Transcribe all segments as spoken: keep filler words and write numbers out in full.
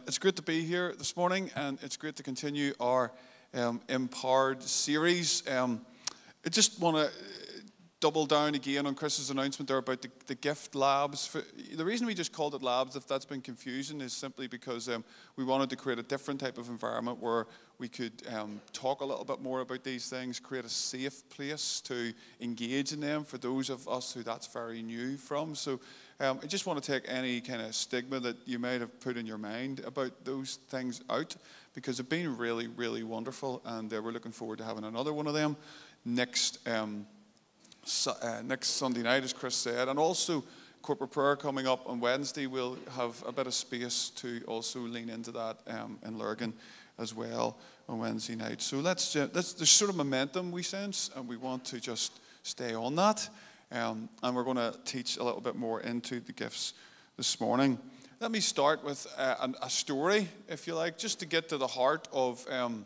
it's great to be here this morning, and it's great to continue our um, Empowered series. Um, I just want to double down again on Chris's announcement there about the, the gift labs. For, the reason we just called it labs, if that's been confusing, is simply because um, we wanted to create a different type of environment where we could um, talk a little bit more about these things, create a safe place to engage in them for those of us who that's very new from. So um, I just want to take any kind of stigma that you might have put in your mind about those things out, because they've been really, really wonderful, and uh, we're looking forward to having another one of them next um So, uh, next Sunday night, as Chris said, and also corporate prayer coming up on Wednesday. We'll have a bit of space to also lean into that um, in Lurgan as well on Wednesday night. So let's, uh, let's there's sort of momentum we sense, and we want to just stay on that. Um, and we're going to teach a little bit more into the gifts this morning. Let me start with uh, a story, if you like, just to get to the heart of um,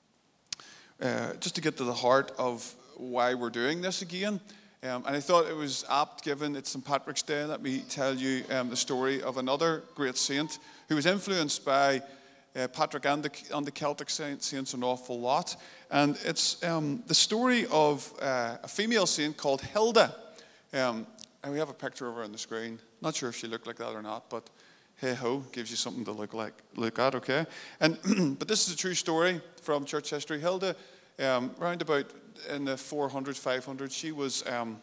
uh, just to get to the heart of why we're doing this again. Um, and I thought it was apt, given it's Saint Patrick's Day. Let me tell you um, the story of another great saint who was influenced by uh, Patrick and the, and the Celtic saints an awful lot. And it's um, the story of uh, a female saint called Hilda. Um, and we have a picture of her on the screen. Not sure if she looked like that or not, but hey ho, gives you something to look like, look at, okay? And but this is a true story from church history. Hilda, um, round about in the four hundreds, five hundreds, she was um,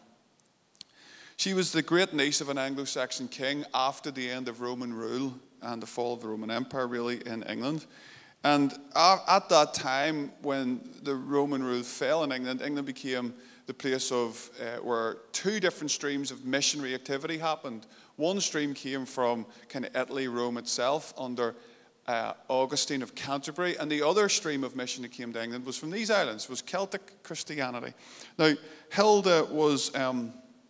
she was the great niece of an Anglo-Saxon king after the end of Roman rule and the fall of the Roman Empire, really, in England. And at that time, when the Roman rule fell in England, England became the place of uh, where two different streams of missionary activity happened. One stream came from kind of Italy, Rome itself, under Uh, Augustine of Canterbury, and the other stream of mission that came to England was from these islands, was Celtic Christianity. Now, Hilda was, um,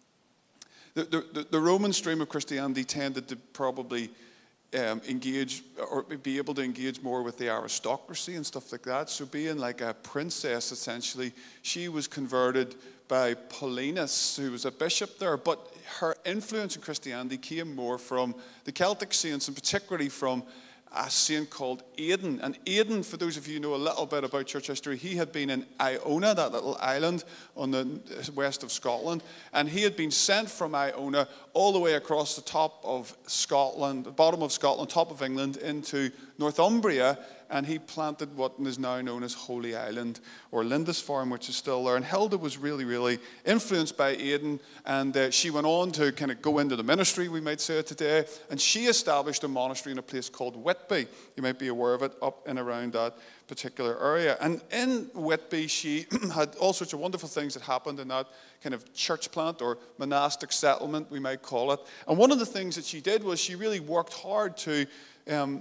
the, the, the Roman stream of Christianity tended to probably um, engage, or be able to engage more with the aristocracy and stuff like that. So being like a princess, essentially, she was converted by Paulinus, who was a bishop there, but her influence in Christianity came more from the Celtic saints, and particularly from a saint called Aidan. And Aidan, for those of you who know a little bit about church history, he had been in Iona, that little island on the west of Scotland, and he had been sent from Iona all the way across the top of Scotland, the bottom of Scotland, top of England, into Northumbria, and he planted what is now known as Holy Island, or Lindisfarne, which is still there. And Hilda was really, really influenced by Aidan, and uh, she went on to kind of go into the ministry, we might say today, and she established a monastery in a place called Whitby. You might be aware of it, up and around that particular area. And in Whitby, she had all sorts of wonderful things that happened in that kind of church plant, or monastic settlement, we might call it. And one of the things that she did was she really worked hard to um,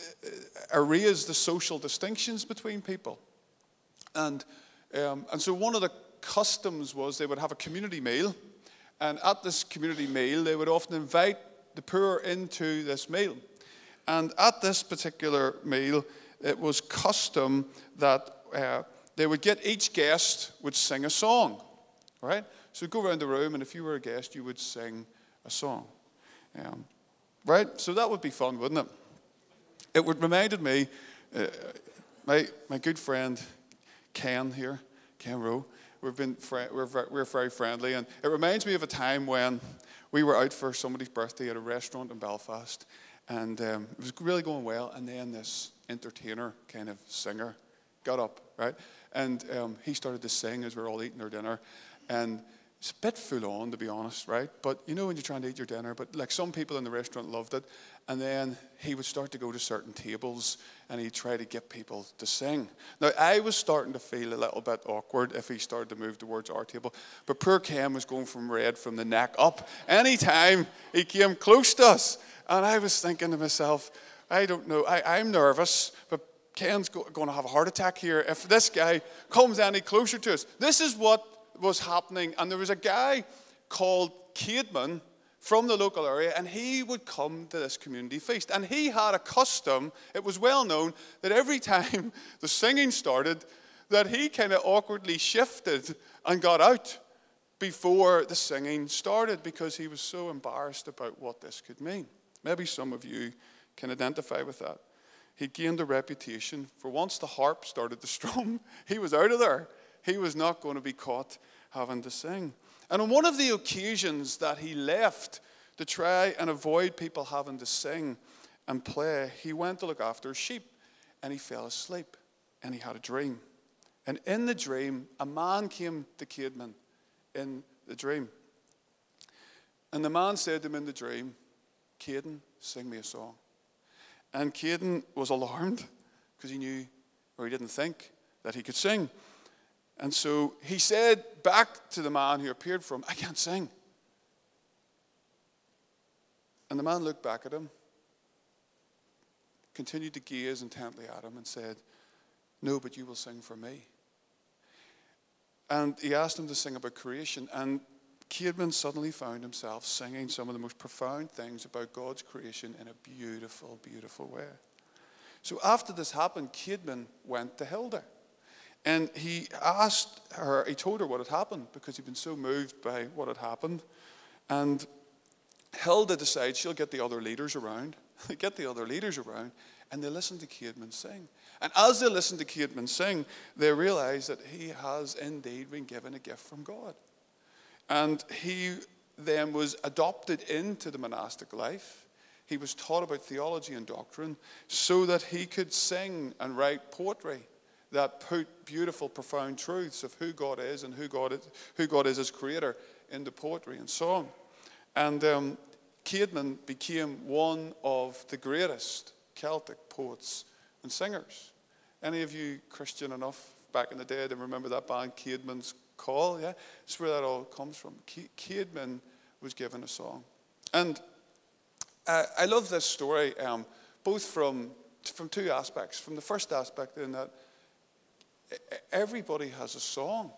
erase the social distinctions between people. And um, and so one of the customs was they would have a community meal, and at this community meal they would often invite the poor into this meal. And at this particular meal, it was custom that uh, they would get, each guest would sing a song, right? So go around the room, and if you were a guest, you would sing a song, um, right? So that would be fun, wouldn't it? It would reminded me, uh, my my good friend Ken here, Ken Rowe. We've been fri- we're very, we're very friendly, and it reminds me of a time when we were out for somebody's birthday at a restaurant in Belfast, and um, it was really going well. And then this entertainer, kind of singer, got up, right, and um, he started to sing as we were all eating our dinner, and it's a bit full on, to be honest, right? But you know when you're trying to eat your dinner, but like some people in the restaurant loved it. And then he would start to go to certain tables, and he'd try to get people to sing. Now, I was starting to feel a little bit awkward if he started to move towards our table. But poor Ken was going from red from the neck up anytime he came close to us. And I was thinking to myself, I don't know, I, I'm nervous, but Ken's go, going to have a heart attack here if this guy comes any closer to us. This is what was happening. And there was a guy called Caedmon from the local area, and he would come to this community feast. And he had a custom, it was well known, that every time the singing started, that he kind of awkwardly shifted and got out before the singing started, because he was so embarrassed about what this could mean. Maybe some of you can identify with that. he gained a reputation for once the harp started to strum, he was out of there. He was not going to be caught having to sing. And on one of the occasions that he left to try and avoid people having to sing and play, he went to look after his sheep, and he fell asleep, and he had a dream. And in the dream, a man came to Caedmon in the dream. And the man said to him in the dream, "Caedmon, sing me a song." And Caedmon was alarmed because he knew, or he didn't think, that he could sing. And so he said back to the man who appeared for him, "I can't sing." And the man looked back at him, continued to gaze intently at him, and said, "No, but you will sing for me." And he asked him to sing about creation, and Caedmon suddenly found himself singing some of the most profound things about God's creation in a beautiful, beautiful way. So after this happened, Caedmon went to Hilda. And he asked her, he told her what had happened because he'd been so moved by what had happened. And Hilda decides she'll get the other leaders around. They get the other leaders around, and they listen to Caedmon sing. And as they listen to Caedmon sing, they realize that he has indeed been given a gift from God. And he then was adopted into the monastic life. He was taught about theology and doctrine so that he could sing and write poetry that put beautiful, profound truths of who God is and who God is, who God is as creator into poetry and song. And um, Caedmon became one of the greatest Celtic poets and singers. Any of you Christian enough back in the day to remember that band, Caedmon's Call? Yeah, that's where that all comes from. Caedmon was given a song. And uh, I love this story, um, both from, from two aspects. From the first aspect, in that everybody has a song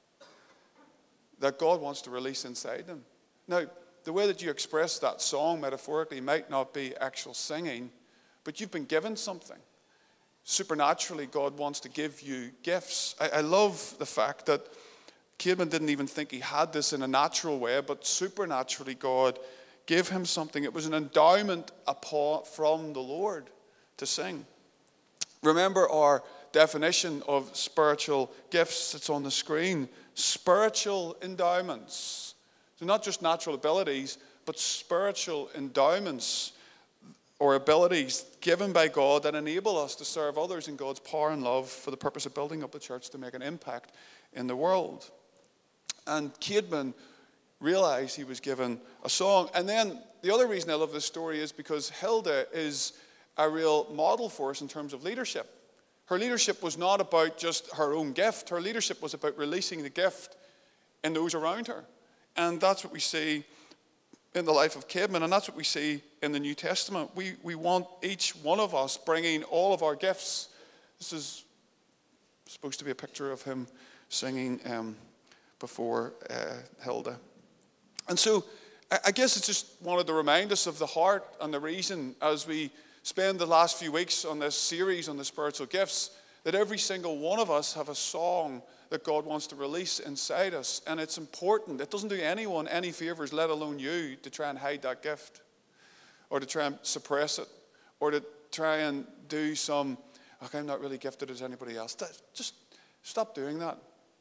that God wants to release inside them. Now, the way that you express that song metaphorically might not be actual singing, but you've been given something. Supernaturally, God wants to give you gifts. I, I love the fact that Caedmon didn't even think he had this in a natural way, but supernaturally God gave him something. It was an endowment upon, from the Lord to sing. Remember our definition of spiritual gifts. It's on the screen. Spiritual endowments. So not just natural abilities, but spiritual endowments or abilities given by God that enable us to serve others in God's power and love for the purpose of building up the church to make an impact in the world. And Caedmon realized he was given a song. And then the other reason I love this story is because Hilda is a real model for us in terms of leadership. Her leadership was not about just her own gift. Her leadership was about releasing the gift in those around her. And that's what we see in the life of Caedmon, and that's what we see in the New Testament. We, we want each one of us bringing all of our gifts. This is supposed to be a picture of him singing um, before uh, Hilda. And so I, I guess it's just wanted to remind us of the heart and the reason as we spend the last few weeks on this series on the spiritual gifts, that every single one of us have a song that God wants to release inside us. And it's important. It doesn't do anyone any favors, let alone you, to try and hide that gift or to try and suppress it or to try and do some, okay, I'm not really gifted as anybody else. Just stop doing that.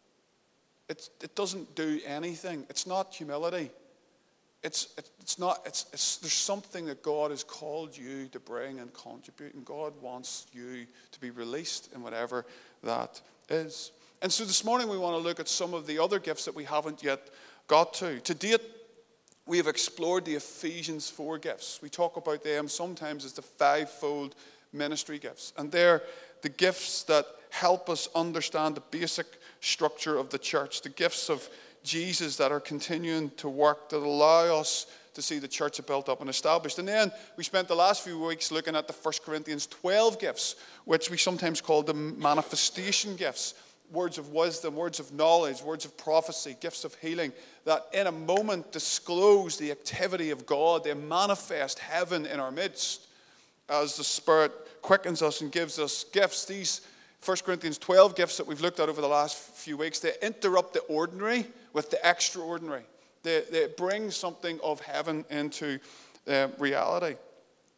It's, it doesn't do anything. It's not humility. It's, it's not, it's, it's, there's something that God has called you to bring and contribute, and God wants you to be released in whatever that is. And so this morning we want to look at some of the other gifts that we haven't yet got to. To date, we have explored the Ephesians four gifts. We talk about them sometimes as the fivefold ministry gifts. And they're the gifts that help us understand the basic structure of the church, the gifts of Jesus that are continuing to work, that allow us to see the church built up and established. And then we spent the last few weeks looking at the First Corinthians twelve gifts, which we sometimes call the manifestation gifts. Words of wisdom, words of knowledge, words of prophecy, gifts of healing, that in a moment disclose the activity of God. They manifest heaven in our midst as the Spirit quickens us and gives us gifts. These First Corinthians twelve gifts that we've looked at over the last few weeks, they interrupt the ordinary with the extraordinary. They, they bring something of heaven into uh, reality.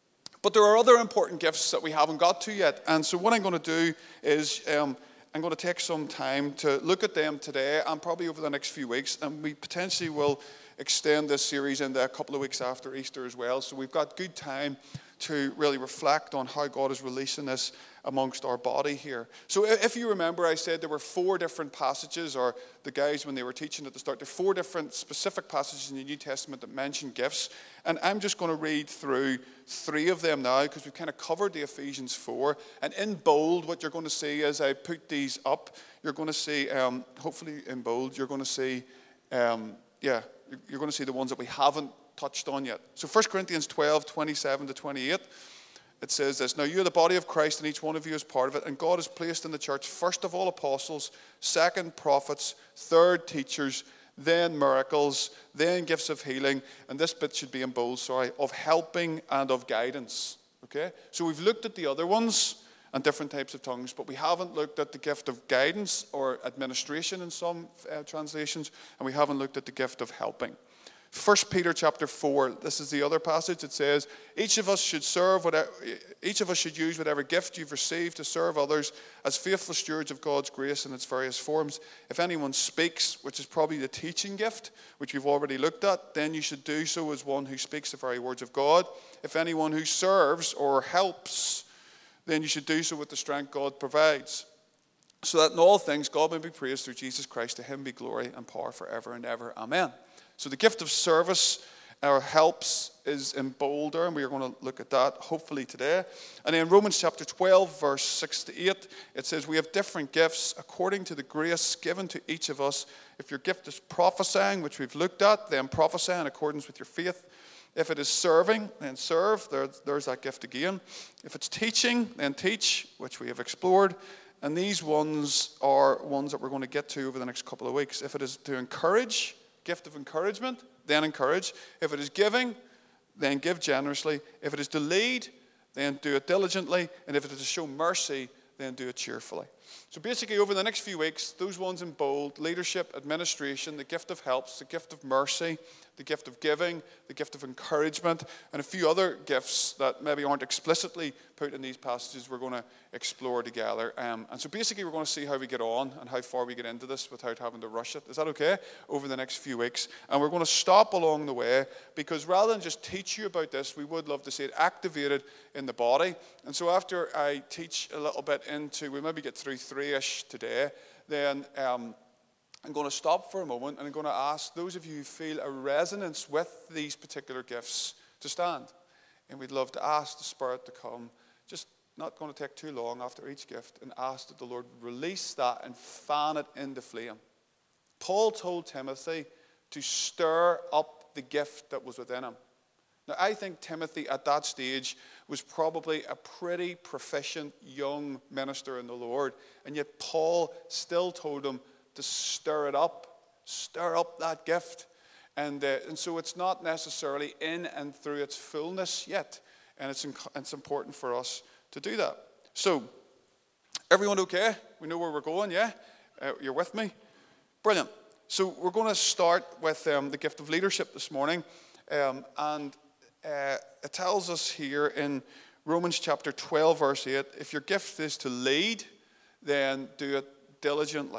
But there are other important gifts that we haven't got to yet. And so what I'm going to do is um, I'm going to take some time to look at them today and probably over the next few weeks. And we potentially will extend this series into a couple of weeks after Easter as well. So we've got good time to really reflect on how God is releasing this amongst our body here. So if you remember, I said there were four different passages, or the guys when they were teaching at the start, there are four different specific passages in the New Testament that mention gifts. And I'm just going to read through three of them now because we've kind of covered the Ephesians four. And in bold, what you're going to see as I put these up, you're going to see, um, hopefully in bold, you're going to see, um, yeah, you're going to see the ones that we haven't touched on yet. So First Corinthians twelve, twenty-seven to twenty-eight, it says this: now you are the body of Christ, and each one of you is part of it, and God has placed in the church first of all apostles, second prophets, third teachers, then miracles, then gifts of healing, and this bit should be in bold, sorry, of helping and of guidance. Okay? So we've looked at the other ones and different types of tongues, but we haven't looked at the gift of guidance or administration in some uh, translations, and we haven't looked at the gift of helping. First Peter chapter four, this is the other passage. It says, each of us should serve whatever, each of us should use whatever gift you've received to serve others as faithful stewards of God's grace in its various forms. If anyone speaks, which is probably the teaching gift, which we've already looked at, then you should do so as one who speaks the very words of God. If anyone who serves or helps, then you should do so with the strength God provides, so that in all things God may be praised through Jesus Christ. To him be glory and power forever and ever. Amen. So the gift of service or helps is in bolder, and we are going to look at that hopefully today. And in Romans chapter twelve, verse six to eight, it says, we have different gifts according to the grace given to each of us. If your gift is prophesying, which we've looked at, then prophesy in accordance with your faith. If it is serving, then serve. There, there's that gift again. If it's teaching, then teach, which we have explored. And these ones are ones that we're going to get to over the next couple of weeks. If it is to encourage, gift of encouragement, then encourage. If it is giving, then give generously. If it is to lead, then do it diligently. And if it is to show mercy, then do it cheerfully. So basically, over the next few weeks, those ones in bold: leadership, administration, the gift of helps, the gift of mercy, the gift of giving, the gift of encouragement, and a few other gifts that maybe aren't explicitly put in these passages we're going to explore together. Um, and so basically, we're going to see how we get on and how far we get into this without having to rush it. Is that okay? Over the next few weeks. And we're going to stop along the way, because rather than just teach you about this, we would love to see it activated in the body. And so after I teach a little bit into, we maybe get through three-ish today, then um, I'm going to stop for a moment, and I'm going to ask those of you who feel a resonance with these particular gifts to stand. And we'd love to ask the Spirit to come, just not going to take too long after each gift, and ask that the Lord release that and fan it into flame. Paul told Timothy to stir up the gift that was within him. Now, I think Timothy at that stage was probably a pretty proficient young minister in the Lord, and yet Paul still told him to stir it up, stir up that gift. And, uh, and so it's not necessarily in and through its fullness yet, and it's, in, it's important for us to do that. So, everyone okay? We know where we're going, yeah? Uh, you're with me? Brilliant. So we're going to start with um, the gift of leadership this morning, um, and uh, it tells us here in Romans chapter twelve, verse eight, if your gift is to lead, then do it diligently.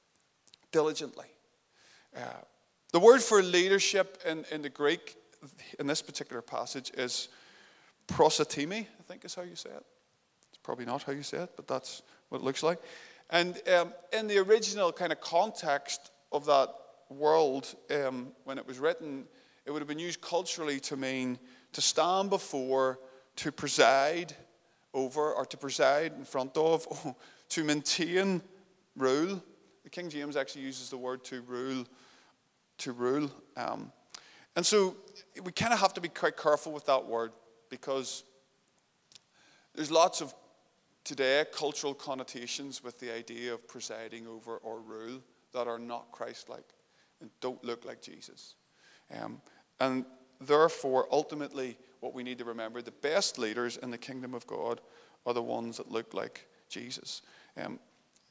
Diligently. Uh, the word for leadership in, in the Greek, in this particular passage, is prosotemi, I think is how you say it. It's probably not how you say it, but that's what it looks like. And um, in the original kind of context of that world, um, when it was written, it would have been used culturally to mean to stand before, to preside over, or to preside in front of, to maintain rule. The King James actually uses the word to rule, to rule. Um, and so we kind of have to be quite careful with that word, because there's lots of today cultural connotations with the idea of presiding over or rule that are not Christ-like and don't look like Jesus. Um, and therefore, ultimately, what we need to remember, the best leaders in the kingdom of God are the ones that look like Jesus. Um,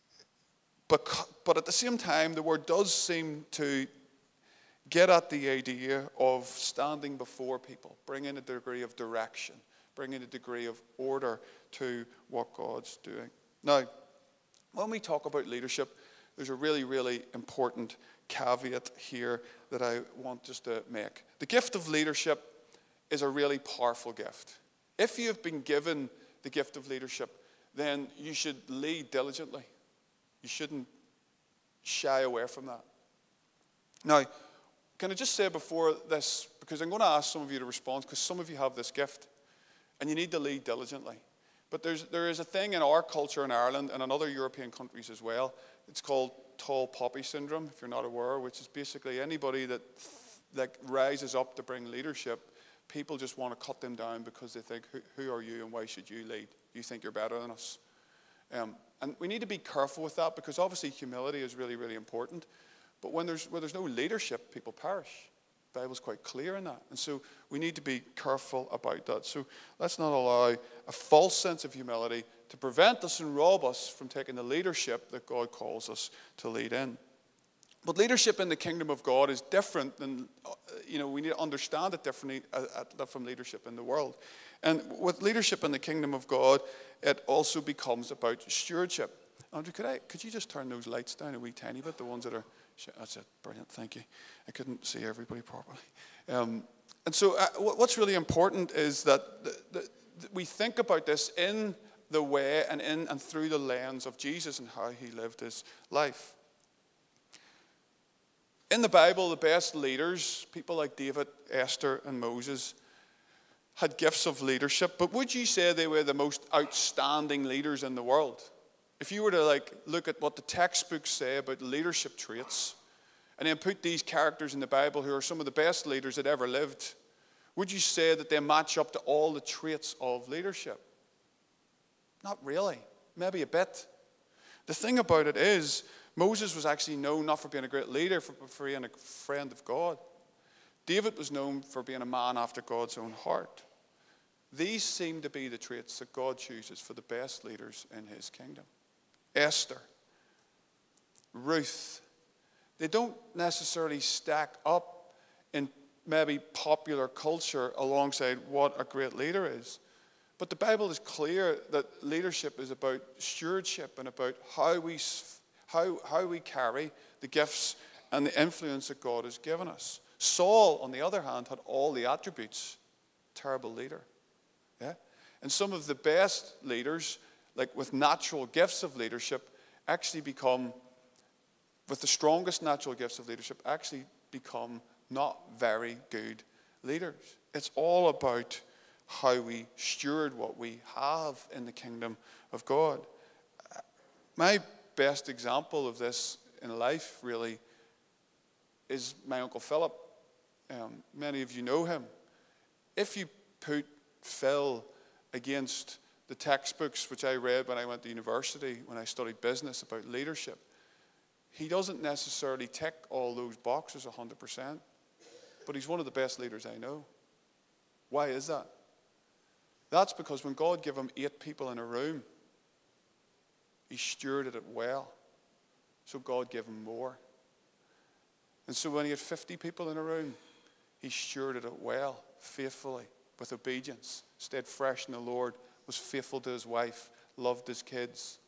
but, but at the same time, the word does seem to get at the idea of standing before people, bringing a degree of direction, bringing a degree of order to what God's doing. Now, when we talk about leadership, there's a really, really important caveat here that I want just to make. The gift of leadership is a really powerful gift. If you have been given the gift of leadership, then you should lead diligently. You shouldn't shy away from that. Now, can I just say before this, because I'm going to ask some of you to respond, because some of you have this gift, and you need to lead diligently. But there's, there is a thing in our culture in Ireland and in other European countries as well. It's called tall poppy syndrome, if you're not aware, which is basically anybody that like rises up to bring leadership, people just want to cut them down because they think, who, who are you and why should you lead? You think you're better than us. Um, and we need to be careful with that, because obviously humility is really, really important. But when there's, where there's no leadership, people perish. The Bible's quite clear in that. And so we need to be careful about that. So let's not allow a false sense of humility to prevent us and rob us from taking the leadership that God calls us to lead in. But leadership in the kingdom of God is different than, you know, we need to understand it differently from leadership in the world. And with leadership in the kingdom of God, it also becomes about stewardship. Andrew, could I, could you just turn those lights down a wee tiny bit, the ones that are, that's it, brilliant, thank you. I couldn't see everybody properly. Um, and so uh, what's really important is that the, the, we think about this in the way and in and through the lens of Jesus and how he lived his life. In the Bible, the best leaders, people like David, Esther, and Moses, had gifts of leadership. But would you say they were the most outstanding leaders in the world? If you were to like look at what the textbooks say about leadership traits, and then put these characters in the Bible who are some of the best leaders that ever lived, would you say that they match up to all the traits of leadership? Not really. Maybe a bit. The thing about it is, Moses was actually known not for being a great leader, but for being a friend of God. David was known for being a man after God's own heart. These seem to be the traits that God chooses for the best leaders in his kingdom. Esther, Ruth, they don't necessarily stack up in maybe popular culture alongside what a great leader is. But the Bible is clear that leadership is about stewardship and about how we How, how we carry the gifts and the influence that God has given us. Saul, on the other hand, had all the attributes. Terrible leader. Yeah? And some of the best leaders, like with natural gifts of leadership, actually become, with the strongest natural gifts of leadership, actually become not very good leaders. It's all about how we steward what we have in the kingdom of God. My best example of this in life really is my Uncle Philip. Um, many of you know him. If you put Phil against the textbooks which I read when I went to university, when I studied business about leadership, he doesn't necessarily tick all those boxes one hundred percent, but he's one of the best leaders I know. Why is that? That's because when God gave him eight people in a room, he stewarded it well. So God gave him more. And so when he had fifty people in a room, he stewarded it well, faithfully, with obedience, stayed fresh in the Lord, was faithful to his wife, loved his kids.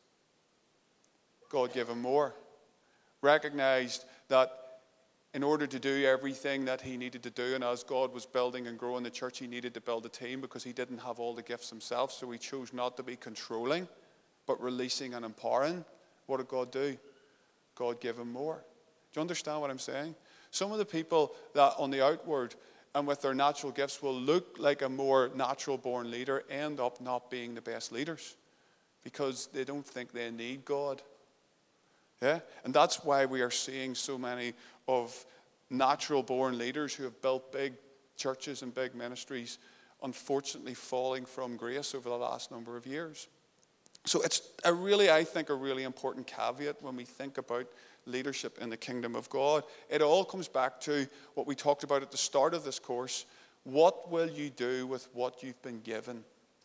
God gave him more. Recognized that in order to do everything that he needed to do, and as God was building and growing the church, he needed to build a team because he didn't have all the gifts himself, so he chose not to be controlling, but releasing and empowering. What did God do? God gave him more. Do you understand what I'm saying? Some of the people that on the outward and with their natural gifts will look like a more natural born leader end up not being the best leaders because they don't think they need God. Yeah? And that's why we are seeing so many of natural born leaders who have built big churches and big ministries unfortunately falling from grace over the last number of years. So it's a really, I think, a really important caveat when we think about leadership in the kingdom of God. It all comes back to what we talked about at the start of this course. What will you do with what you've been given?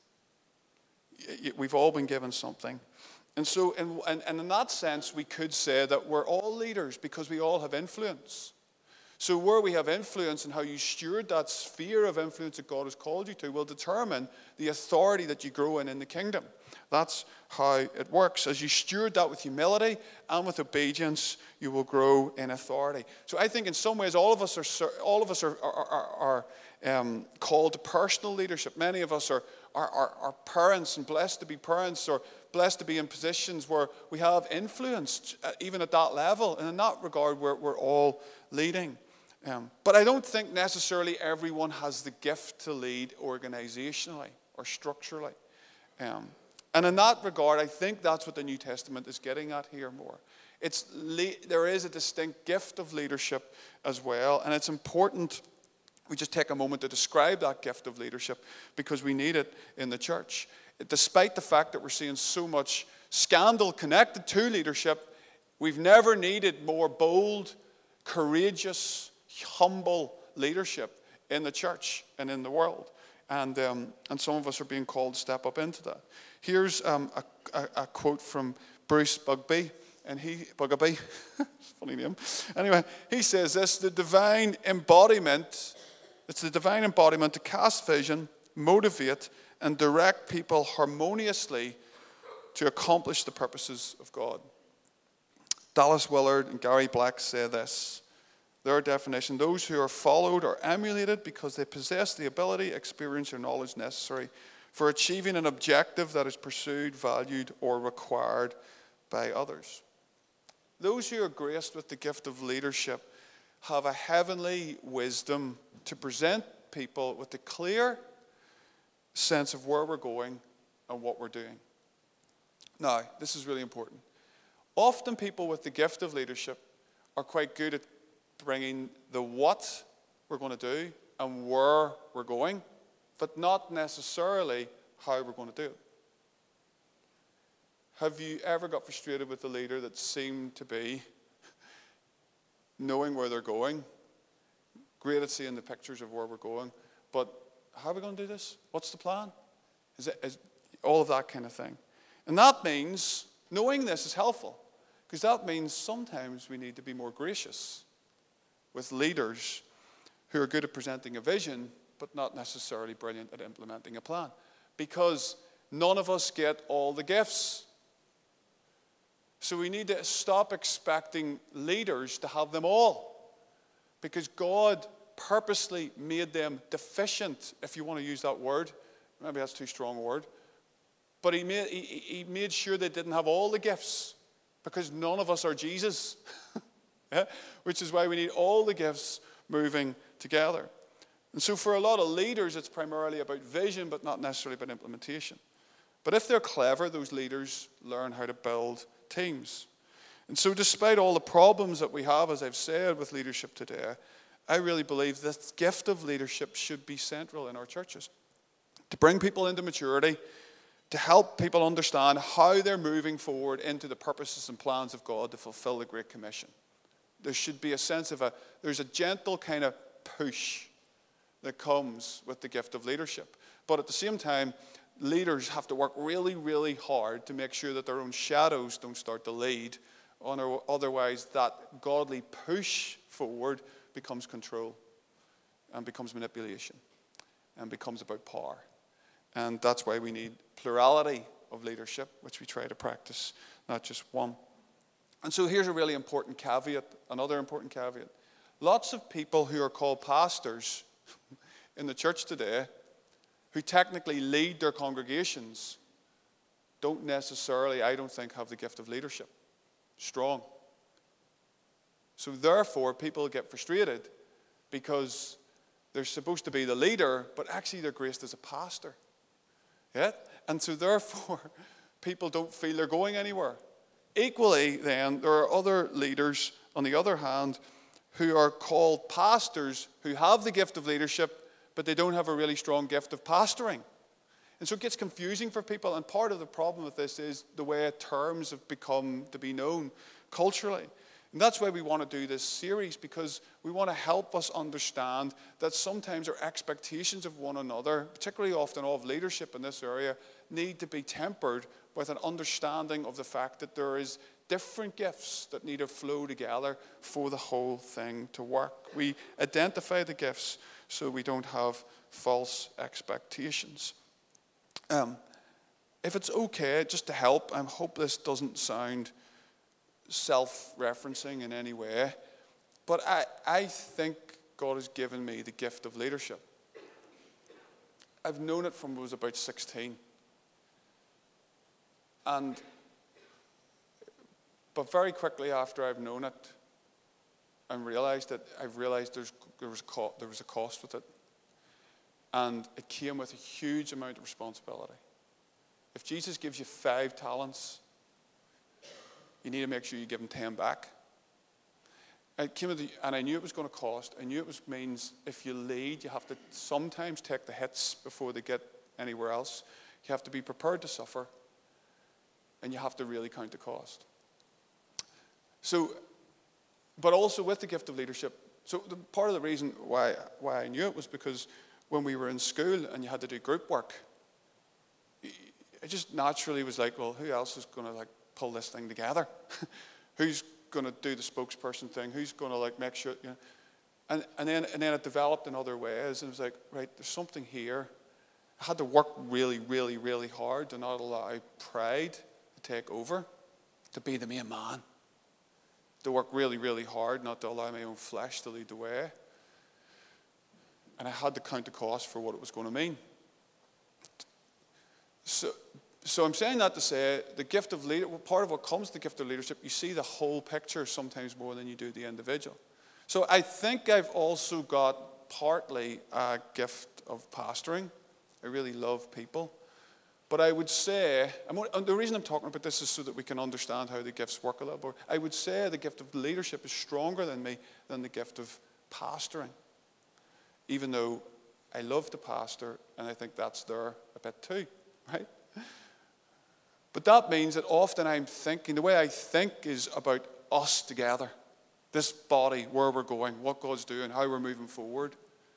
We've all been given something. And so in, and in that sense, we could say that we're all leaders because we all have influence. So where we have influence and how you steward that sphere of influence that God has called you to will determine the authority that you grow in in the kingdom. That's how it works. As you steward that with humility and with obedience, you will grow in authority. So I think in some ways all of us are all of us are, are, are, are um, called to personal leadership. Many of us are, are, are, are parents and blessed to be parents, or blessed to be in positions where we have influence, even at that level. And in that regard, we're, we're all leading. Um, but I don't think necessarily everyone has the gift to lead organizationally or structurally. Um, and in that regard, I think that's what the New Testament is getting at here more. It's le- there is a distinct gift of leadership as well, and it's important we just take a moment to describe that gift of leadership because we need it in the church. Despite the fact that we're seeing so much scandal connected to leadership, we've never needed more bold, courageous, humble leadership in the church and in the world. And um, and some of us are being called to step up into that. Here's um, a, a, a quote from Bruce Bugby, and he, Bugby, funny name. Anyway, he says this: the divine embodiment, it's the divine embodiment to cast vision, motivate, and direct people harmoniously to accomplish the purposes of God. Dallas Willard and Gary Black say this. Their definition: those who are followed or emulated because they possess the ability, experience, or knowledge necessary for achieving an objective that is pursued, valued, or required by others. Those who are graced with the gift of leadership have a heavenly wisdom to present people with a clear sense of where we're going and what we're doing. Now, this is really important. Often people with the gift of leadership are quite good at bringing the what we're going to do and where we're going, but not necessarily how we're going to do it. Have you ever got frustrated with a leader that seemed to be knowing where they're going, great at seeing the pictures of where we're going, but how are we going to do this? What's the plan? Is it is all of that kind of thing? And that means knowing this is helpful, because that means sometimes we need to be more gracious with leaders who are good at presenting a vision, but not necessarily brilliant at implementing a plan. Because none of us get all the gifts. So we need to stop expecting leaders to have them all. Because God purposely made them deficient, if you want to use that word. Maybe that's too strong a word. But he made, he, he made sure they didn't have all the gifts. Because none of us are Jesus. Yeah? Which is why we need all the gifts moving together. And so for a lot of leaders, it's primarily about vision, but not necessarily about implementation. But if they're clever, those leaders learn how to build teams. And so despite all the problems that we have, as I've said, with leadership today, I really believe this gift of leadership should be central in our churches. To bring people into maturity, to help people understand how they're moving forward into the purposes and plans of God to fulfill the Great Commission. There should be a sense of a, there's a gentle kind of push that comes with the gift of leadership. But at the same time, leaders have to work really, really hard to make sure that their own shadows don't start to lead. Otherwise, that godly push forward becomes control and becomes manipulation and becomes about power. And that's why we need plurality of leadership, which we try to practice, not just one. And so here's a really important caveat, another important caveat. Lots of people who are called pastors in the church today, who technically lead their congregations, don't necessarily, I don't think, have the gift of leadership. Strong. So therefore, people get frustrated because they're supposed to be the leader, but actually they're graced as a pastor. Yeah? And so therefore, people don't feel they're going anywhere. Equally, then, there are other leaders, on the other hand, who are called pastors who have the gift of leadership, but they don't have a really strong gift of pastoring. And so it gets confusing for people, and part of the problem with this is the way terms have become to be known culturally. And that's why we want to do this series, because we want to help us understand that sometimes our expectations of one another, particularly often of leadership in this area, need to be tempered with an understanding of the fact that there is different gifts that need to flow together for the whole thing to work. We identify the gifts so we don't have false expectations. Um, if it's okay, just to help, I hope this doesn't sound self-referencing in any way, but I, I think God has given me the gift of leadership. I've known it from I was about sixteen. And, but very quickly after I've known it and realized it, I've realized there's, there, was a co- there was a cost with it. And it came with a huge amount of responsibility. If Jesus gives you five talents, you need to make sure you give him ten back. It came with the, and I knew it was going to cost. I knew it was means if you lead, you have to sometimes take the hits before they get anywhere else. You have to be prepared to suffer, and you have to really count the cost. So, but also with the gift of leadership, so the, part of the reason why, why I knew it was because when we were in school and you had to do group work, it just naturally was like, well, who else is going to like pull this thing together? Who's going to do the spokesperson thing? Who's going to like make sure, you know? And, and, then, and then it developed in other ways. And it was like, right, there's something here. I had to work really, really, really hard to not allow pride to take over, to be the main man. To work really, really hard, not to allow my own flesh to lead the way. And I had to count the cost for what it was going to mean. So, so I'm saying that to say the gift of leadership, part of what comes to the gift of leadership, you see the whole picture sometimes more than you do the individual. So I think I've also got partly a gift of pastoring. I really love people. But I would say, and the reason I'm talking about this is so that we can understand how the gifts work a little more. I would say the gift of leadership is stronger than me than the gift of pastoring. Even though I love to pastor, and I think that's there a bit too, right? But that means that often I'm thinking, the way I think is about us together. This body, where we're going, what God's doing, how we're moving forward.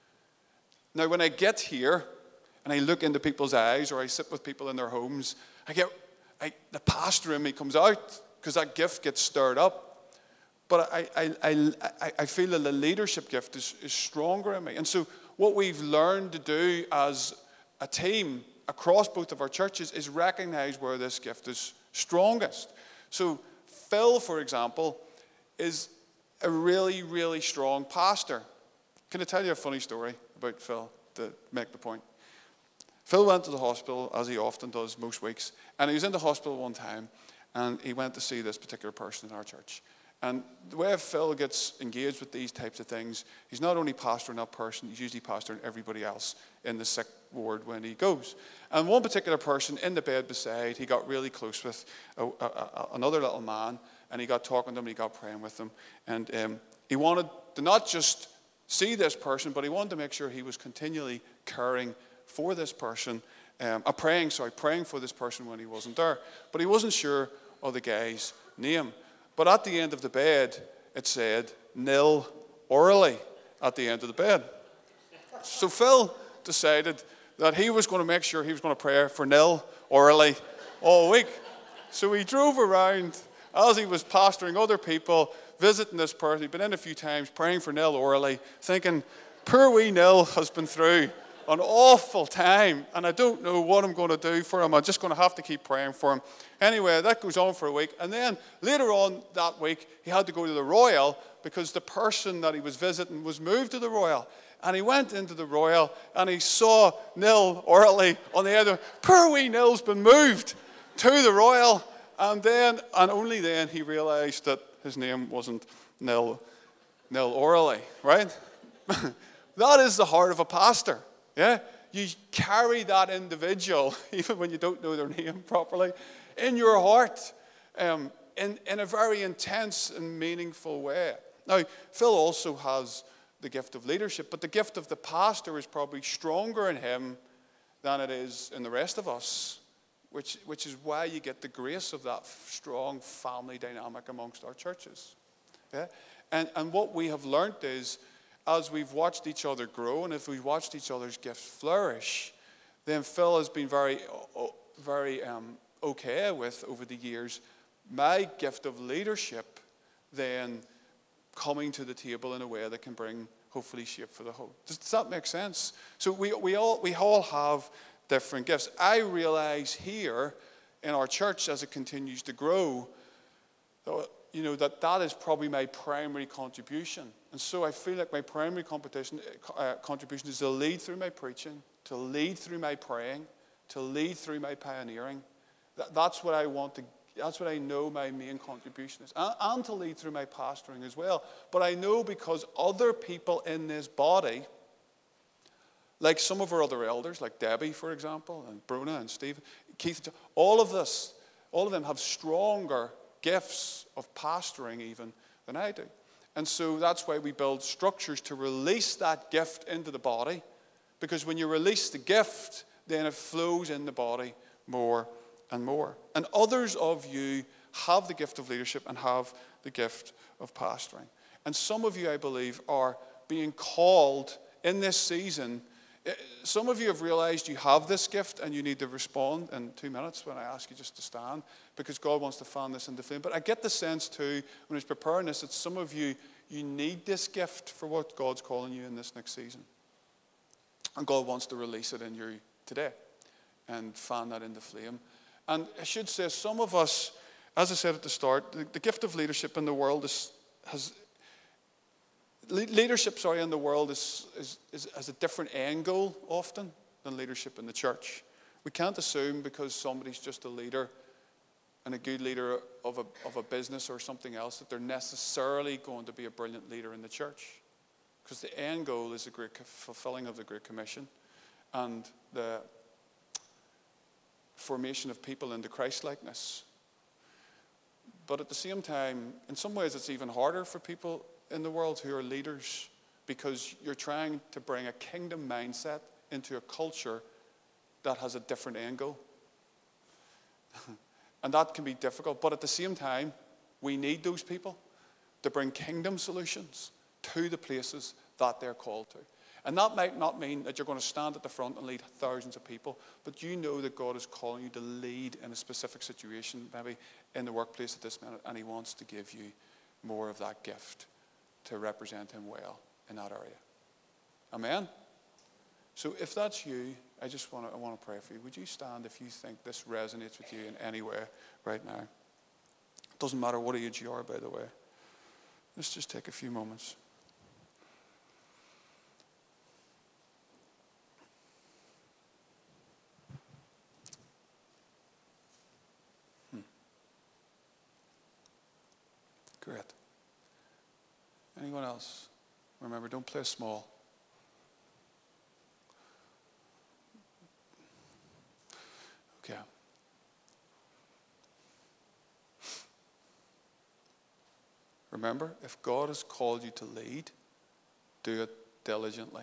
Now, when I get here, and I look into people's eyes, or I sit with people in their homes, I get, I, the pastor in me comes out, because that gift gets stirred up. But I, I, I, I feel that the leadership gift is, is stronger in me. And so what we've learned to do as a team across both of our churches is recognize where this gift is strongest. So Phil, for example, is a really, really strong pastor. Can I tell you a funny story about Phil to make the point? Phil went to the hospital, as he often does most weeks, and he was in the hospital one time, and he went to see this particular person in our church. And the way Phil gets engaged with these types of things, he's not only pastoring that person, he's usually pastoring everybody else in the sick ward when he goes. And one particular person in the bed beside, he got really close with a, a, a, another little man, and he got talking to him, and he got praying with him. And um, he wanted to not just see this person, but he wanted to make sure he was continually caring for this person, um, uh, praying, sorry, praying for this person when he wasn't there. But he wasn't sure of the guy's name. But at the end of the bed, it said, nil orally at the end of the bed. So Phil decided that he was going to make sure he was going to pray for nil orally all week. So he drove around as he was pastoring other people, visiting this person. He'd been in a few times, praying for nil orally, thinking, poor wee Nil has been through an awful time, and I don't know what I'm going to do for him. I'm just going to have to keep praying for him. Anyway, that goes on for a week. And then later on that week, he had to go to the Royal because the person that he was visiting was moved to the Royal. And he went into the Royal, and he saw Nil orally on the other. Poor wee Nil's been moved to the Royal. And then, and only then, he realized that his name wasn't Nil, Nil orally, right? That is the heart of a pastor. Yeah, you carry that individual, even when you don't know their name properly, in your heart um, in, in a very intense and meaningful way. Now, Phil also has the gift of leadership, but the gift of the pastor is probably stronger in him than it is in the rest of us, which, which is why you get the grace of that strong family dynamic amongst our churches. Yeah? And, and what we have learned is, as we've watched each other grow, and if we've watched each other's gifts flourish, then Phil has been very very um, okay with over the years my gift of leadership then coming to the table in a way that can bring hopefully shape for the whole. Does, does that make sense? So we, we all we all have different gifts. I realize here in our church as it continues to grow, you know, that that is probably my primary contribution. And so I feel like my primary competition, uh, contribution is to lead through my preaching, to lead through my praying, to lead through my pioneering. That, that's what I want to, that's what I know my main contribution is. And, and to lead through my pastoring as well. But I know because other people in this body, like some of our other elders, like Debbie, for example, and Bruna and Steve, Keith, all of this, all of them have stronger gifts of pastoring even than I do. And so that's why we build structures to release that gift into the body. Because when you release the gift, then it flows in the body more and more. And others of you have the gift of leadership and have the gift of pastoring. And some of you, I believe, are being called in this season. Some of you have realized you have this gift and you need to respond in two minutes when I ask you just to stand, because God wants to fan this into flame. But I get the sense too, when I was preparing this, that some of you, you need this gift for what God's calling you in this next season. And God wants to release it in you today and fan that into flame. And I should say, some of us, as I said at the start, the, the gift of leadership in the world is, has... Leadership, sorry, in the world is, is, is, has a different end goal often than leadership in the church. We can't assume because somebody's just a leader and a good leader of a, of a business or something else that they're necessarily going to be a brilliant leader in the church. Because the end goal is the great fulfilling of the Great Commission and the formation of people into Christ-likeness. But at the same time, in some ways it's even harder for people in the world who are leaders, because you're trying to bring a kingdom mindset into a culture that has a different angle. And that can be difficult, but at the same time, we need those people to bring kingdom solutions to the places that they're called to. And that might not mean that you're going to stand at the front and lead thousands of people, but you know that God is calling you to lead in a specific situation, maybe in the workplace at this minute, and he wants to give you more of that gift to represent him well in that area. Amen? So if that's you, I just want to, I want to pray for you. Would you stand if you think this resonates with you in any way right now? It doesn't matter what age you are, by the way. Let's just take a few moments. Hmm. Great. Anyone else? Remember, don't play small. Okay. Remember, if God has called you to lead, do it diligently.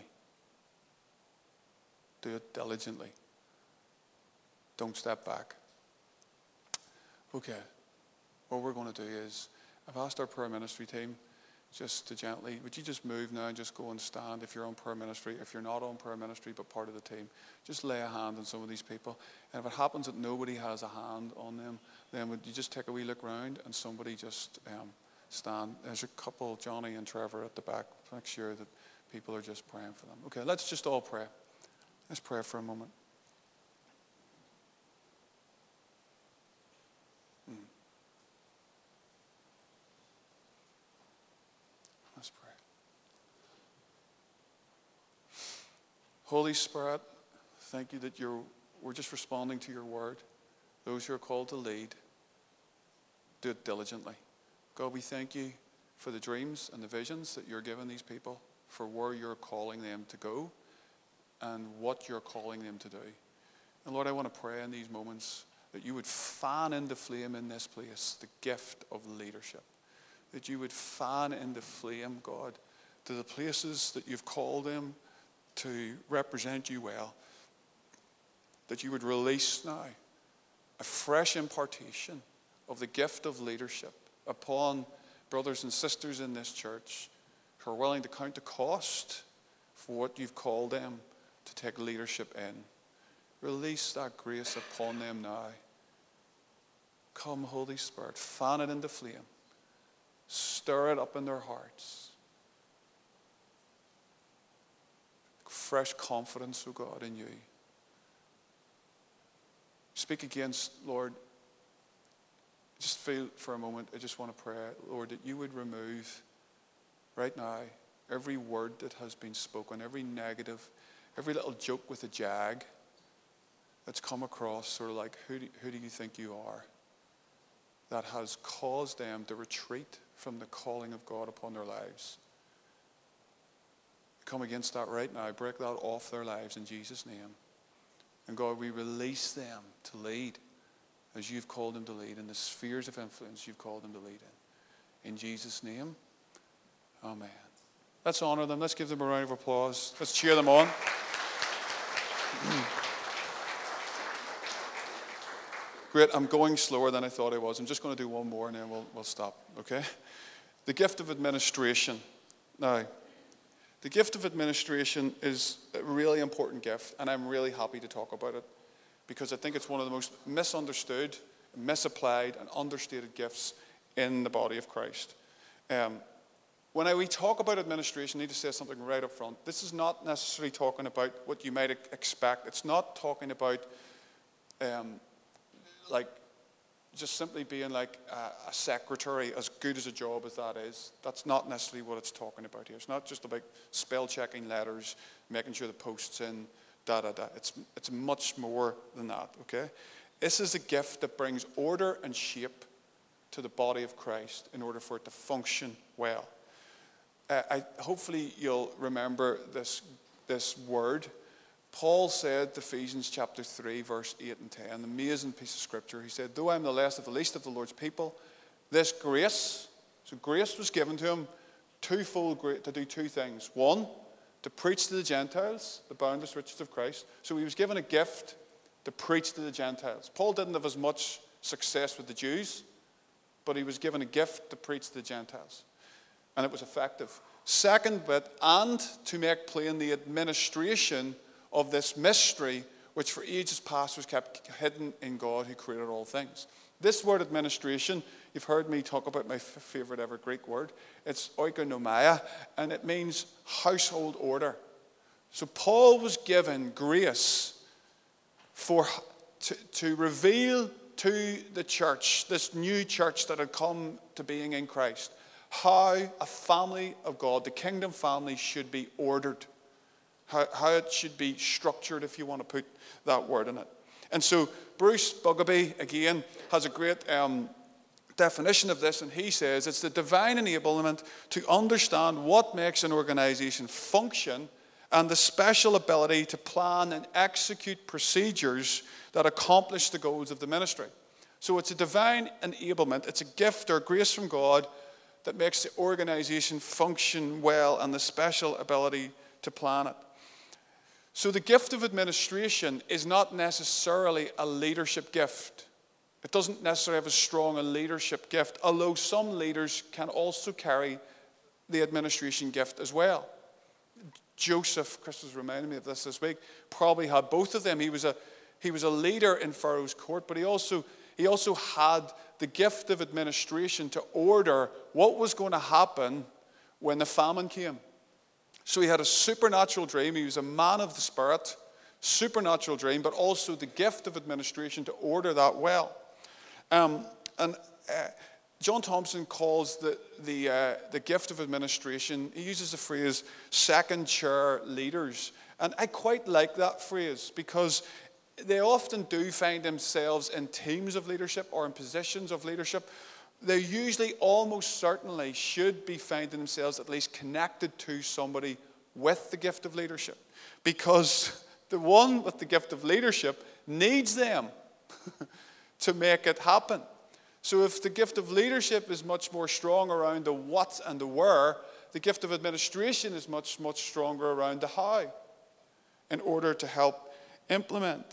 Do it diligently. Don't step back. Okay. What we're going to do is, I've asked our prayer ministry team just to gently, would you just move now and just go and stand if you're on prayer ministry, if you're not on prayer ministry but part of the team, just lay a hand on some of these people. And if it happens that nobody has a hand on them, then would you just take a wee look round and somebody just um, stand. There's a couple, Johnny and Trevor at the back. Make sure that people are just praying for them. Okay, let's just all pray. Let's pray for a moment. Hmm. Let's pray. Holy Spirit, thank you that you're, we're just responding to your word. Those who are called to lead, do it diligently. God, we thank you for the dreams and the visions that you're giving these people, for where you're calling them to go and what you're calling them to do. And Lord, I want to pray in these moments that you would fan into flame in this place the gift of leadership. That you would fan into flame, God, to the places that you've called them to represent you well. That you would release now a fresh impartation of the gift of leadership upon brothers and sisters in this church who are willing to count the cost for what you've called them to take leadership in. Release that grace upon them now. Come, Holy Spirit, fan it into flame. Stir it up in their hearts. Fresh confidence, O God, in you. Speak against, Lord, just feel for a moment, I just want to pray, Lord, that you would remove right now every word that has been spoken, every negative, every little joke with a jag that's come across, sort of like, who do, who do you think you are? That has caused them to retreat from the calling of God upon their lives. Come against that right now. Break that off their lives in Jesus' name. And God, we release them to lead as you've called them to lead in the spheres of influence you've called them to lead in. In Jesus' name, amen. Let's honor them. Let's give them a round of applause. Let's cheer them on. Great. I'm going slower than I thought I was. I'm just going to do one more and then we'll, we'll stop. Okay? The gift of administration. Now, the gift of administration is a really important gift, and I'm really happy to talk about it because I think it's one of the most misunderstood, misapplied, and understated gifts in the body of Christ. Um, when I, we talk about administration, I need to say something right up front. This is not necessarily talking about what you might expect. It's not talking about um, like just simply being like a, a secretary, as good as a job as that is. That's not necessarily what it's talking about here. It's not just about spell checking letters, making sure the post's in, da da da. It's, it's much more than that, okay? This is a gift that brings order and shape to the body of Christ in order for it to function well. Uh, I, hopefully you'll remember this, this word. Paul said to Ephesians chapter three, verse eight and ten, an amazing piece of scripture. He said, though I am the less of the least of the Lord's people, this grace, so grace was given to him, twofold grace to do two things. One, to preach to the Gentiles, the boundless riches of Christ. So he was given a gift to preach to the Gentiles. Paul didn't have as much success with the Jews, but he was given a gift to preach to the Gentiles. And it was effective. Second bit, and to make plain the administration of this mystery, which for ages past was kept hidden in God who created all things. This word administration, you've heard me talk about my f- favorite ever Greek word. It's oikonomia, and it means household order. So Paul was given grace for to, to reveal to the church, this new church that had come to being in Christ, how a family of God, the kingdom family, should be ordered. How, how it should be structured, if you want to put that word in it. And so Bruce Bugaby, again, has a great um, definition of this, and he says it's the divine enablement to understand what makes an organization function and the special ability to plan and execute procedures that accomplish the goals of the ministry. So it's a divine enablement, it's a gift or grace from God that makes the organization function well and the special ability to plan it. So the gift of administration is not necessarily a leadership gift. It doesn't necessarily have as strong a leadership gift, although some leaders can also carry the administration gift as well. Joseph, Chris was reminding me of this this week, probably had both of them. He was a, he was a leader in Pharaoh's court, but he also, he also had the gift of administration to order what was going to happen when the famine came. So he had a supernatural dream. He was a man of the Spirit, supernatural dream, but also the gift of administration to order that well. Um, and uh, John Thompson calls the the, uh, the gift of administration, he uses the phrase second chair leaders. And I quite like that phrase because they often do find themselves in teams of leadership or in positions of leadership. They usually almost certainly should be finding themselves at least connected to somebody with the gift of leadership, because the one with the gift of leadership needs them to make it happen. So if the gift of leadership is much more strong around the what and the where, the gift of administration is much, much stronger around the how in order to help implement.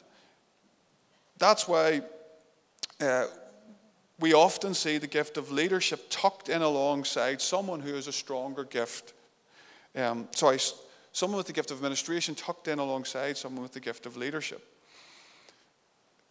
That's why uh, we often see the gift of leadership tucked in alongside someone who has a stronger gift. Um, sorry, someone with the gift of administration tucked in alongside someone with the gift of leadership.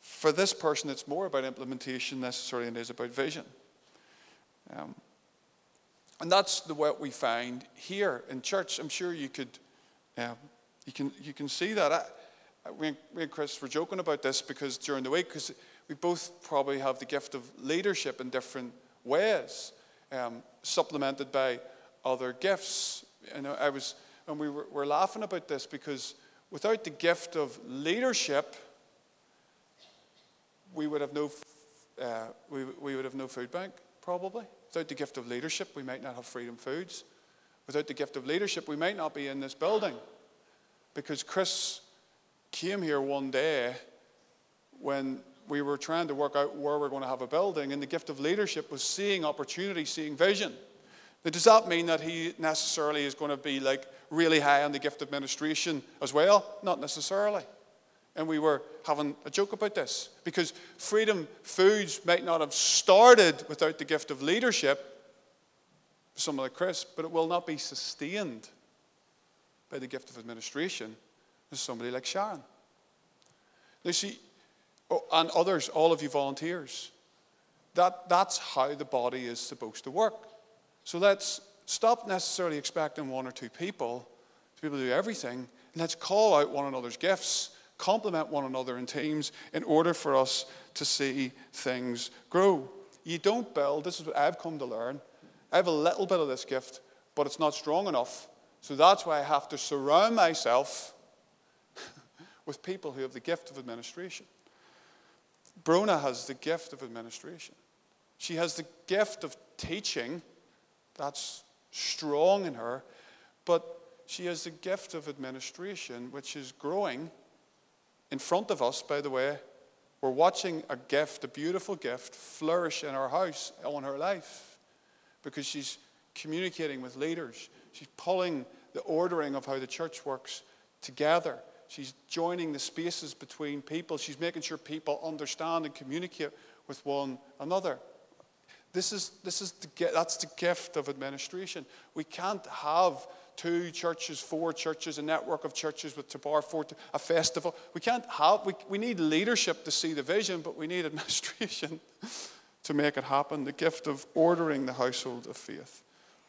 For this person, it's more about implementation necessarily than it is about vision. Um, and that's the what we find here in church. I'm sure you could, um, you can you can see that. I, we, and, we and Chris were joking about this because during the week, because we both probably have the gift of leadership in different ways, um, supplemented by other gifts. You know, I was, and we were, were laughing about this because without the gift of leadership, we would have no, uh, we, we would have no food bank probably. Without the gift of leadership, we might not have Freedom Foods. Without the gift of leadership, we might not be in this building, because Chris came here one day when we were trying to work out where we're going to have a building, and the gift of leadership was seeing opportunity, seeing vision. Now, does that mean that he necessarily is going to be like really high on the gift of administration as well? Not necessarily. And we were having a joke about this, because Freedom Foods might not have started without the gift of leadership, someone like Chris, but it will not be sustained by the gift of administration as somebody like Sharon. Now see, oh, and others, all of you volunteers, that, that's how the body is supposed to work. So let's stop necessarily expecting one or two people to be able to do everything, and let's call out one another's gifts, complement one another in teams in order for us to see things grow. You don't build, this is what I've come to learn, I have a little bit of this gift, but it's not strong enough. So that's why I have to surround myself with people who have the gift of administration. Brona has the gift of administration. She has the gift of teaching. That's strong in her. But she has the gift of administration, which is growing in front of us, by the way. We're watching a gift, a beautiful gift, flourish in our house, on her life, because she's communicating with leaders. She's pulling the ordering of how the church works together. She's joining the spaces between people. She's making sure people understand and communicate with one another. This is, this is the, that's the gift of administration. We can't have two churches, four churches, a network of churches with Tabar, four, a festival. We can't have, we, we need leadership to see the vision, but we need administration to make it happen. The gift of ordering the household of faith.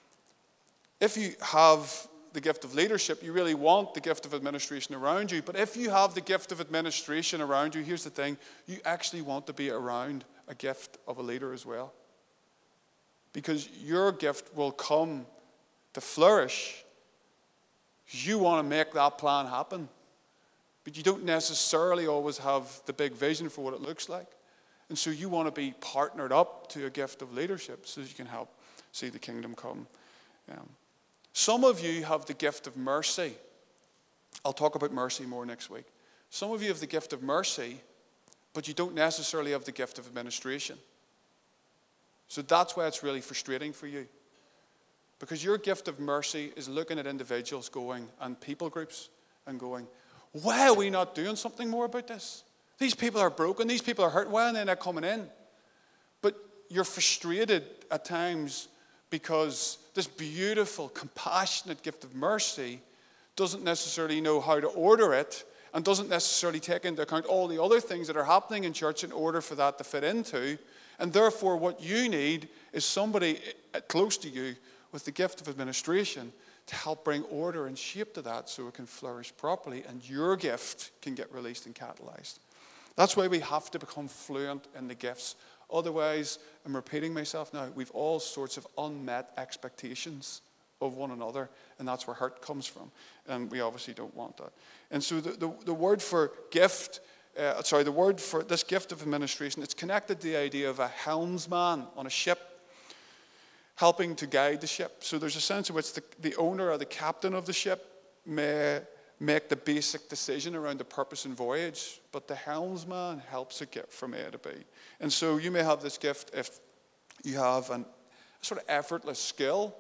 If you have the gift of leadership, you really want the gift of administration around you. But if you have the gift of administration around you, here's the thing, you actually want to be around a gift of a leader as well. Because your gift will come to flourish. You want to make that plan happen. But you don't necessarily always have the big vision for what it looks like. And so you want to be partnered up to a gift of leadership so that you can help see the kingdom come. Um, Some of you have the gift of mercy. I'll talk about mercy more next week. Some of you have the gift of mercy, but you don't necessarily have the gift of administration. So that's why it's really frustrating for you. Because your gift of mercy is looking at individuals going, and people groups, and going, why are we not doing something more about this? These people are broken. These people are hurt. Why are they not coming in? But you're frustrated at times because this beautiful, compassionate gift of mercy doesn't necessarily know how to order it, and doesn't necessarily take into account all the other things that are happening in church in order for that to fit into. And therefore, what you need is somebody close to you with the gift of administration to help bring order and shape to that so it can flourish properly and your gift can get released and catalyzed. That's why we have to become fluent in the gifts. Otherwise, I'm repeating myself now, we've all sorts of unmet expectations of one another, and that's where hurt comes from. And we obviously don't want that. And so the, the, the word for gift, uh, sorry, the word for this gift of administration, it's connected to the idea of a helmsman on a ship, helping to guide the ship. So there's a sense in which the, the owner or the captain of the ship may make the basic decision around the purpose and voyage, but the helmsman helps it get from A to B. And so you may have this gift if you have an, a sort of effortless skill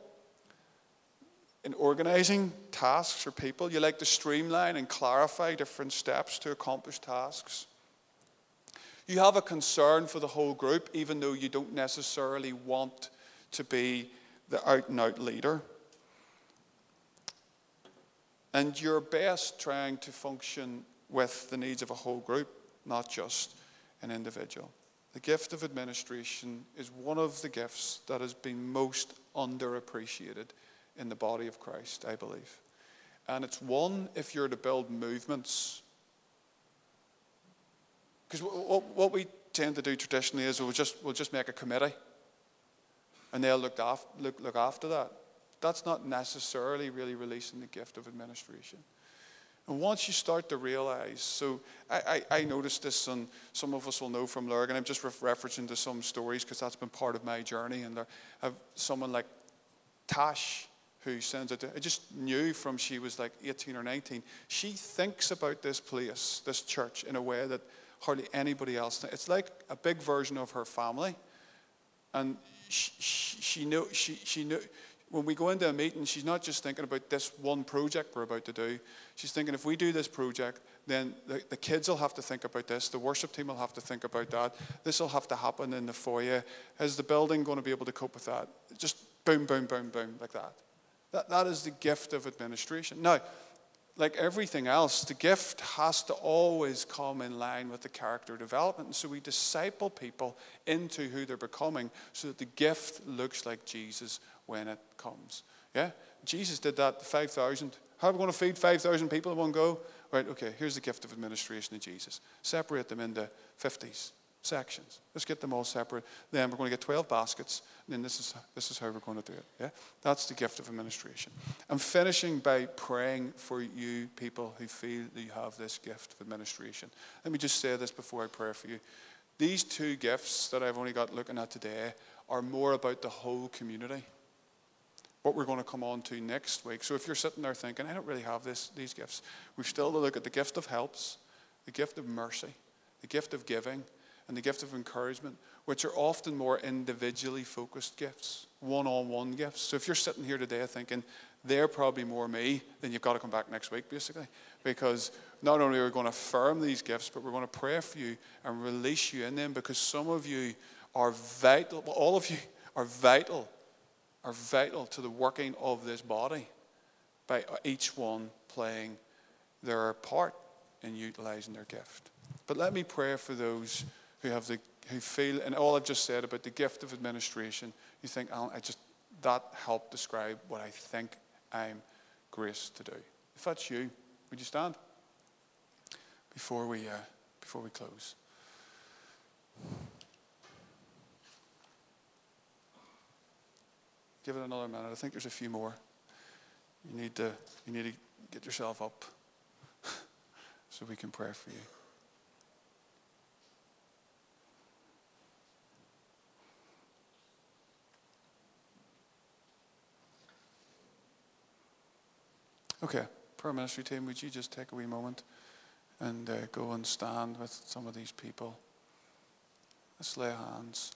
in organizing tasks or people. You like to streamline and clarify different steps to accomplish tasks. You have a concern for the whole group, even though you don't necessarily want to be the out-and-out leader. And you're best trying to function with the needs of a whole group, not just an individual. The gift of administration is one of the gifts that has been most underappreciated in the body of Christ, I believe. And it's one, if you're to build movements. Because what we tend to do traditionally is we'll just, we'll just make a committee and they'll look after, look, look after that. That's not necessarily really releasing the gift of administration. And once you start to realize, so I, I, I noticed this, and some of us will know from Lurgan, I'm just referencing to some stories because that's been part of my journey. And there, I have someone like Tash, who sends it to, I just knew from she was like eighteen or nineteen, she thinks about this place, this church, in a way that hardly anybody else. It's like a big version of her family. And she, she, she knew, she, she knew, when we go into a meeting, she's not just thinking about this one project we're about to do. She's thinking, if we do this project, then the, the kids will have to think about this. The worship team will have to think about that. This will have to happen in the foyer. Is the building going to be able to cope with that? Just boom, boom, boom, boom, like that. That, that is the gift of administration. Now, like everything else, the gift has to always come in line with the character development. And so we disciple people into who they're becoming so that the gift looks like Jesus when it comes. Yeah? Jesus did that to five thousand. How are we going to feed five thousand people in one go? Right, okay, here's the gift of administration of Jesus. Separate them into fifties, sections. Let's get them all separate. Then we're going to get twelve baskets, and then this is, this is how we're going to do it. Yeah? That's the gift of administration. I'm finishing by praying for you people who feel that you have this gift of administration. Let me just say this before I pray for you. These two gifts that I've only got looking at today are more about the whole community. What we're going to come on to next week. So if you're sitting there thinking, I don't really have this, these gifts, we've still to look at the gift of helps, the gift of mercy, the gift of giving, and the gift of encouragement, which are often more individually focused gifts, one-on-one gifts. So if you're sitting here today thinking, they're probably more me, then you've got to come back next week, basically. Because not only are we going to affirm these gifts, but we're going to pray for you and release you in them, because some of you are vital, well, all of you are vital are vital to the working of this body by each one playing their part in utilizing their gift. But let me pray for those who have the who feel, and all I've just said about the gift of administration, you think, Alan, I just, that helped describe what I think I'm graced to do. If that's you, would you stand before we uh, before we close? Give it another minute. I think there's a few more. You need to, you need to get yourself up so we can pray for you. Okay, prayer ministry team, would you just take a wee moment and uh, go and stand with some of these people? Let's lay hands.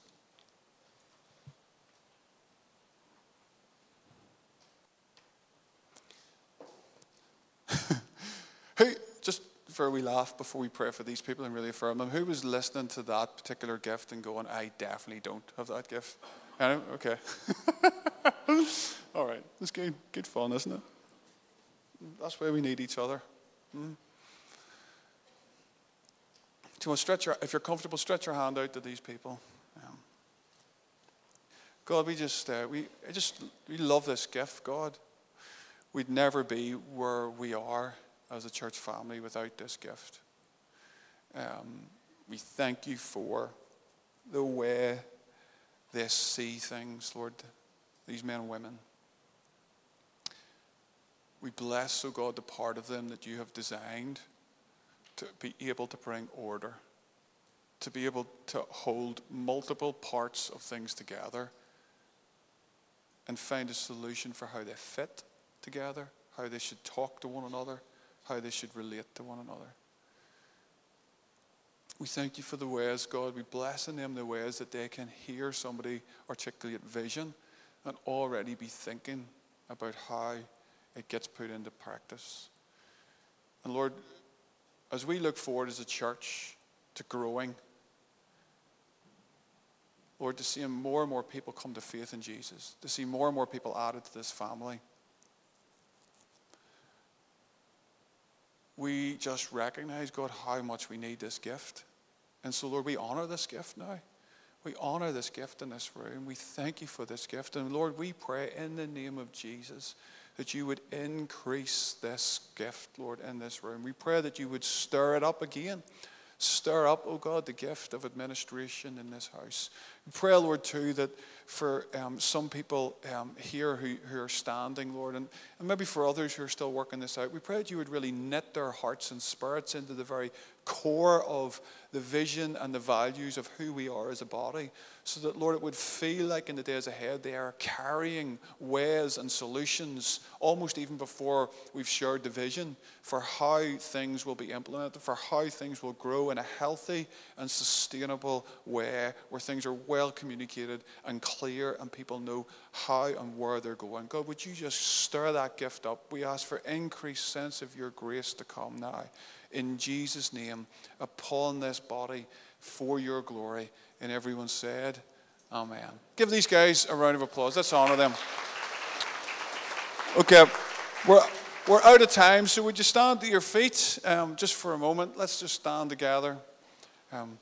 Who, just for a wee laugh before we pray for these people and really affirm them, who was listening to that particular gift and going, I definitely don't have that gift? Anyway, okay. All right, it's good, good fun, isn't it? That's why we need each other. Hmm? Do you want to stretch your, if you're comfortable, stretch your hand out to these people. Um, God, we just, uh, we I just, we love this gift, God. We'd never be where we are as a church family without this gift. Um, we thank you for the way they see things, Lord, these men and women. We bless, oh God, the part of them that you have designed to be able to bring order, to be able to hold multiple parts of things together and find a solution for how they fit together, how they should talk to one another, how they should relate to one another. We thank you for the ways, God, we bless in them the ways that they can hear somebody articulate vision and already be thinking about how it gets put into practice. And Lord, as we look forward as a church to growing, Lord, to seeing more and more people come to faith in Jesus, to see more and more people added to this family, we just recognize, God, how much we need this gift And so, Lord, we honor this gift now. We honor this gift in this room. We thank you for this gift. And Lord, we pray in the name of Jesus that you would increase this gift, Lord, in this room. We pray that you would stir it up again. Stir up, oh God, the gift of administration in this house. We pray, Lord, too, that for um, some people um, here who, who are standing, Lord, and, and maybe for others who are still working this out, we pray that you would really knit their hearts and spirits into the very core of the vision and the values of who we are as a body, so that, Lord, it would feel like in the days ahead they are carrying ways and solutions, almost even before we've shared the vision, for how things will be implemented, for how things will grow in a healthy and sustainable way, where things are well communicated and clear and people know how and where they're going. God, would you just stir that gift up? We ask for increased sense of your grace to come now. In Jesus' name, upon this body, for your glory. And everyone said, amen. Give these guys a round of applause. Let's honor them. Okay, we're, we're out of time, so would you stand to your feet um, just for a moment? Let's just stand together. Um,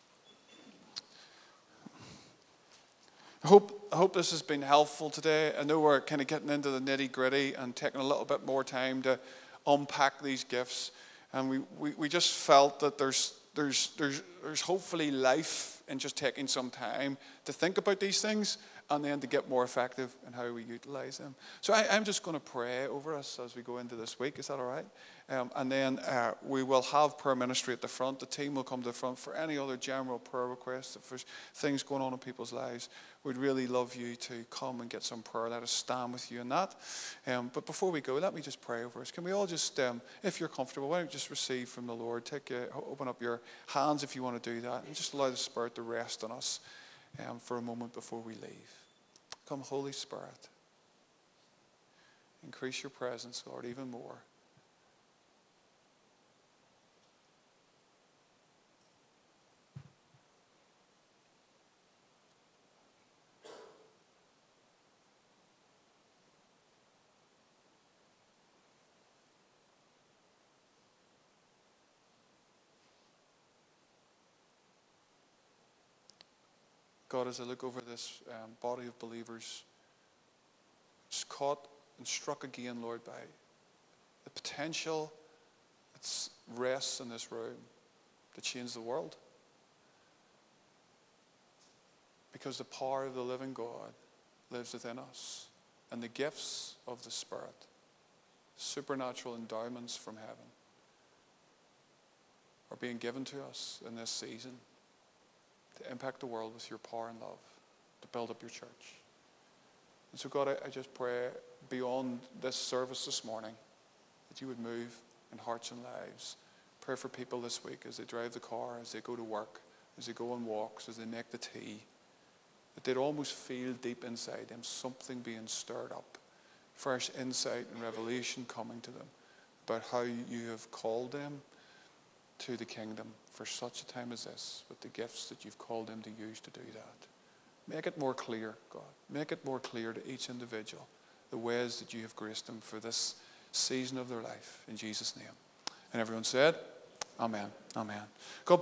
I hope, I hope this has been helpful today. I know we're kind of getting into the nitty-gritty and taking a little bit more time to unpack these gifts. And we, we, we just felt that there's, there's, there's, there's hopefully life in just taking some time to think about these things and then to get more effective in how we utilize them. So I, I'm just going to pray over us as we go into this week. Is that all right? Um, and then uh, we will have prayer ministry at the front. The team will come to the front for any other general prayer requests. If there's things going on in people's lives, we'd really love you to come and get some prayer. Let us stand with you in that. Um, but before we go, let me just pray over us. Can we all just, um, if you're comfortable, why don't you just receive from the Lord? Take a, open up your hands if you want to do that, and just allow the Spirit to rest on us um, for a moment before we leave. Come, Holy Spirit. Increase your presence, Lord, even more. God, as I look over this um, body of believers, just caught and struck again, Lord, by the potential that rests in this room to change the world. Because the power of the living God lives within us, and the gifts of the Spirit, supernatural endowments from heaven, are being given to us in this season to impact the world with your power and love, to build up your church. And so, God, I, I just pray beyond this service this morning that you would move in hearts and lives. Pray for people this week as they drive the car, as they go to work, as they go on walks, as they make the tea, that they'd almost feel deep inside them something being stirred up, fresh insight and revelation coming to them about how you have called them to the kingdom for such a time as this, with the gifts that you've called them to use to do that. Make it more clear, God. Make it more clear to each individual the ways that you have graced them for this season of their life. In Jesus' name. And everyone said, amen. Amen. God